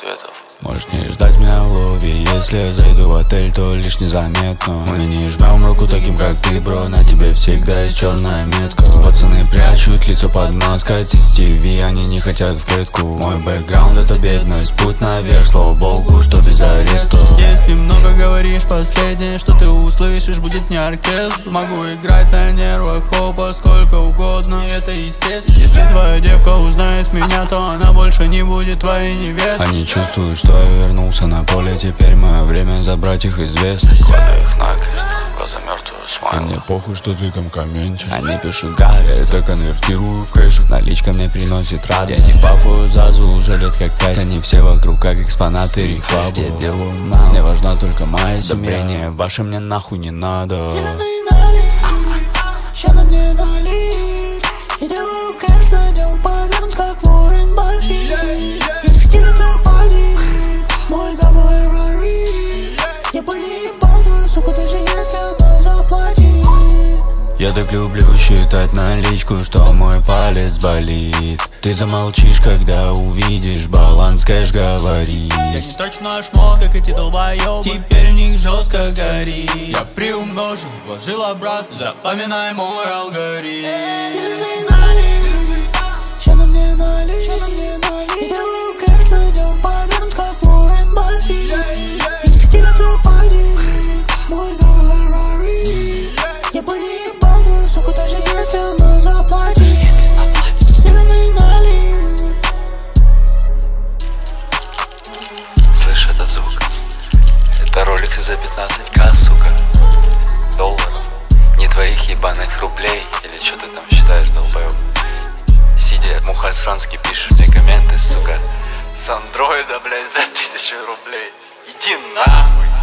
ответов. Можешь не ждать меня в лобби, если я зайду в отель, то лишь незаметно. Мы не жмем руку таким, как ты, бро, на тебе всегда есть черная метка. Пацаны прячут лицо под маской, CCTV, они не хотят в клетку. Мой бэкграунд это бедность, путь наверх, слава богу, что без ареста. Если много говоришь, последнее, что ты услышишь, будет не оркестр. Могу играть на нервах, хопа, сколько угодно, это естественно. Если твоя девка узнает меня, то она больше не будет твоей невестой. Они чувствуют, что я вернулся на поле, теперь мое время забрать их известность. Кладу их накрест, глаза мертвые, И смайл. мне похуй, что ты там комментишь. Они пишут гад, я это конвертирую в кэшек. Наличка мне приносит радость. Я не бафую Зазу уже лет как 5. Они все вокруг как экспонаты рехабу. Я делаю мало, мне важна только моя семья. Одобрение ваше мне нахуй не надо. Ща на мне налит. Я делаю кэш, надел повернут, как Уоррен Баффет. Их стиль это падит, мой дабл Эррари. Я бы не ебал твою суку, даже если она заплатит. Я так люблю считать наличку, что мой палец болит. Ты замолчишь, когда увидишь баланс, кэш говорит. Я не точно шмот, как эти долбоёбы, теперь в них жестко горит. Я приумножил, вложил обратно, запоминай мой алгоритм. Ща на мне налит. Я делаю кэш, надел повернут, как Уоррен Баффет. Их стиль это падит, мой дабл Эррари. Я бы не ебал твою суку, даже если она заплатит. Зеленый налит. Слышь этот звук? Это роликсы за 15к, сука. Долларов. Не твоих ебаных рублей. Или что ты там считаешь, долбоёб? Сидя мухосрански пишешь мне комменты, сука. С андроида, блядь, за 1000 рублей. Иди нахуй.